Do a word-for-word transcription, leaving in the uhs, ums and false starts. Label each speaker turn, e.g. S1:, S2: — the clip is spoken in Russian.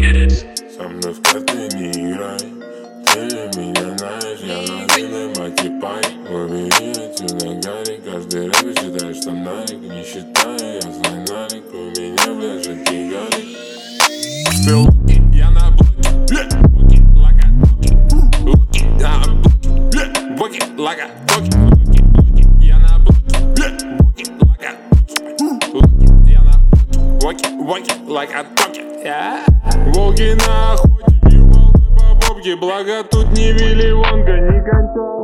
S1: Со мной в карты не играй, ты меня знаешь, я лазиной матипай. Убери отсюда Гарри, каждый рэпер считает, что нарик. Не считаю, я свой нарик, у меня, бля, жидкий гарик. Спел луки, я на блоке, луки, лака, луки, на блоке, луки, лака, луки, луки, я на блоке, луки, лака, луки, я на блоке, луки, лака, луки. Волки на охоте, ебал по попке, благо тут не Вилли Вонка, не кончал.